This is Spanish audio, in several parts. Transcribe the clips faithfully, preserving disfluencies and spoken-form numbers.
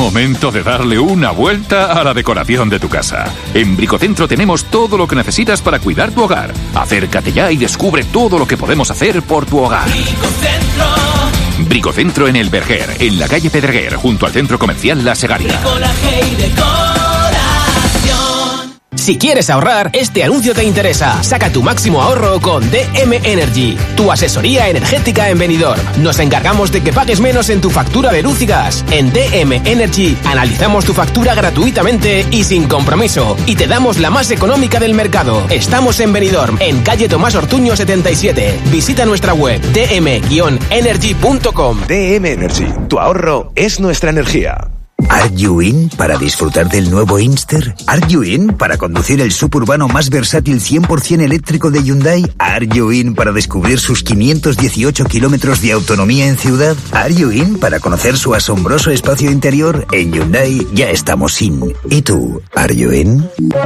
Momento de darle una vuelta a la decoración de tu casa. En Bricocentro tenemos todo lo que necesitas para cuidar tu hogar. Acércate ya y descubre todo lo que podemos hacer por tu hogar. Bricocentro. Bricocentro en El Verger, en la calle Pedreguer, junto al centro comercial La Segaria. Si quieres ahorrar, este anuncio te interesa. Saca tu máximo ahorro con D M Energy, tu asesoría energética en Benidorm. Nos encargamos de que pagues menos en tu factura de luz y gas. En D M Energy analizamos tu factura gratuitamente y sin compromiso. Y te damos la más económica del mercado. Estamos en Benidorm, en calle Tomás Ortuño setenta y siete. Visita nuestra web d m energy punto com. D M Energy, tu ahorro es nuestra energía. ¿Are you in para disfrutar del nuevo Inster? ¿Are you in para conducir el suburbano más versátil cien por ciento eléctrico de Hyundai? ¿Are you in para descubrir sus quinientos dieciocho kilómetros de autonomía en ciudad? ¿Are you in para conocer su asombroso espacio interior? En Hyundai ya estamos in. ¿Y tú? ¿Are you in?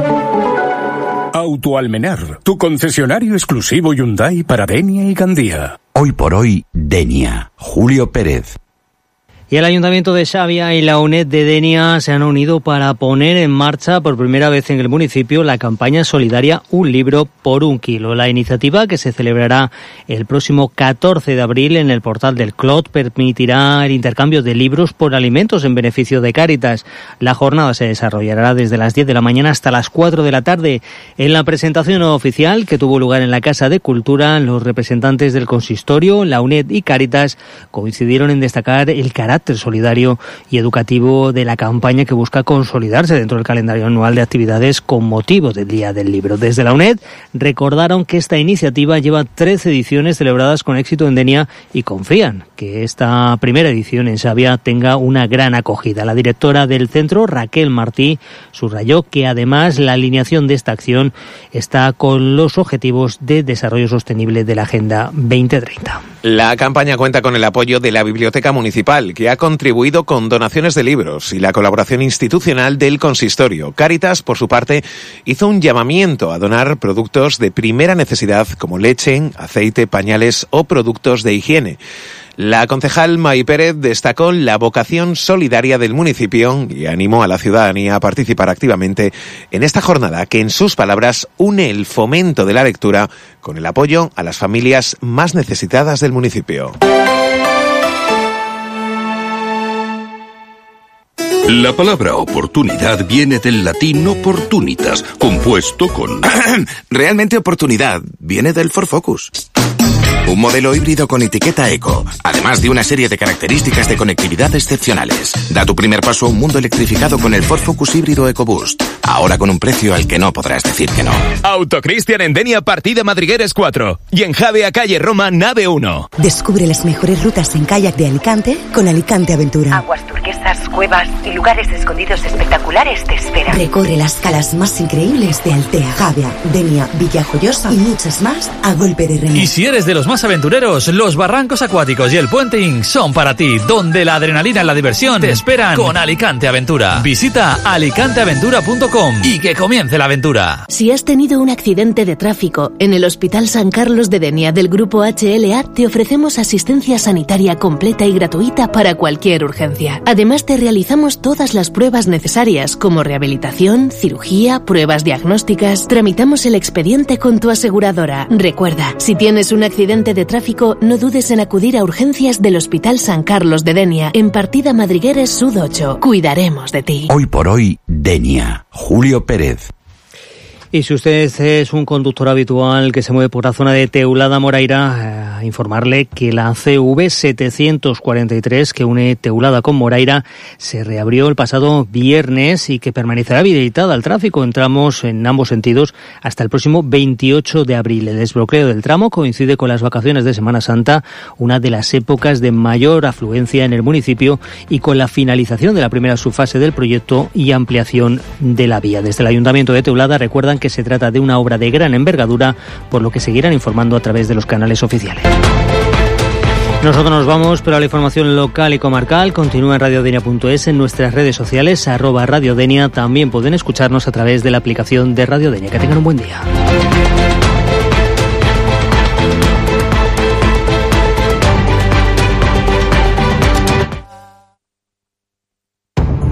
Autoalmenar, tu concesionario exclusivo Hyundai para Denia y Gandía. Hoy por hoy, Denia. Julio Pérez. Y el Ayuntamiento de Xavia y la UNED de Denia se han unido para poner en marcha por primera vez en el municipio la campaña solidaria Un libro por un kilo. La iniciativa, que se celebrará el próximo catorce de abril en el portal del Clot, permitirá el intercambio de libros por alimentos en beneficio de Cáritas. La jornada se desarrollará desde las diez de la mañana hasta las cuatro de la tarde. En la presentación oficial, que tuvo lugar en la Casa de Cultura, los representantes del consistorio, la UNED y Cáritas coincidieron en destacar el carácter solidario y educativo de la campaña, que busca consolidarse dentro del calendario anual de actividades con motivo del Día del Libro. Desde la UNED recordaron que esta iniciativa lleva trece ediciones celebradas con éxito en Denia y confían que esta primera edición en Xavia tenga una gran acogida. La directora del centro, Raquel Martí, subrayó que además la alineación de esta acción está con los objetivos de desarrollo sostenible de la Agenda veinte treinta. La campaña cuenta con el apoyo de la Biblioteca Municipal, que ha contribuido con donaciones de libros, y la colaboración institucional del consistorio. Cáritas, por su parte, hizo un llamamiento a donar productos de primera necesidad como leche, aceite, pañales o productos de higiene. La concejal May Pérez destacó la vocación solidaria del municipio y animó a la ciudadanía a participar activamente en esta jornada, que en sus palabras une el fomento de la lectura con el apoyo a las familias más necesitadas del municipio. La palabra oportunidad viene del latín opportunitas, compuesto con... Realmente oportunidad viene del Ford Focus. Un modelo híbrido con etiqueta eco, además de una serie de características de conectividad excepcionales. Da tu primer paso a un mundo electrificado con el Ford Focus híbrido EcoBoost. Ahora con un precio al que no podrás decir que no. Autocristian en Denia, partida Madrigueres cuatro. Y en Javea, calle Roma, nave uno. Descubre las mejores rutas en kayak de Alicante con Alicante Aventura. Aguas turquesas, cuevas y lugares escondidos espectaculares te esperan. Recorre las calas más increíbles de Altea, Javea, Denia, Villajoyosa y muchas más a golpe de remo. Y si eres de los más aventureros, los barrancos acuáticos y el puenting son para ti, donde la adrenalina y la diversión te esperan con Alicante Aventura. Visita alicante aventura punto com y que comience la aventura. Si has tenido un accidente de tráfico, en el Hospital San Carlos de Denia del Grupo H L A te ofrecemos asistencia sanitaria completa y gratuita para cualquier urgencia. Además, te realizamos todas las pruebas necesarias, como rehabilitación, cirugía, pruebas diagnósticas. Tramitamos el expediente con tu aseguradora. Recuerda, si tienes un accidente de tráfico, no dudes en acudir a urgencias del Hospital San Carlos de Denia, en partida Madrigueres Sud ocho. Cuidaremos de ti. Hoy por hoy, Denia. Julio Pérez. Y si usted es un conductor habitual que se mueve por la zona de Teulada Moraira, eh, informarle que la C V setecientos cuarenta y tres, que une Teulada con Moraira, se reabrió el pasado viernes y que permanecerá habilitada al tráfico en tramos en ambos sentidos hasta el próximo veintiocho de abril. El desbloqueo del tramo coincide con las vacaciones de Semana Santa, una de las épocas de mayor afluencia en el municipio, y con la finalización de la primera subfase del proyecto y ampliación de la vía. Desde el Ayuntamiento de Teulada recuerdan que se trata de una obra de gran envergadura, por lo que seguirán informando a través de los canales oficiales. Nosotros nos vamos, pero la información local y comarcal continúa en radiodenia punto es, en nuestras redes sociales, arroba radiodenia. También pueden escucharnos a través de la aplicación de Radio Denia. Que tengan un buen día.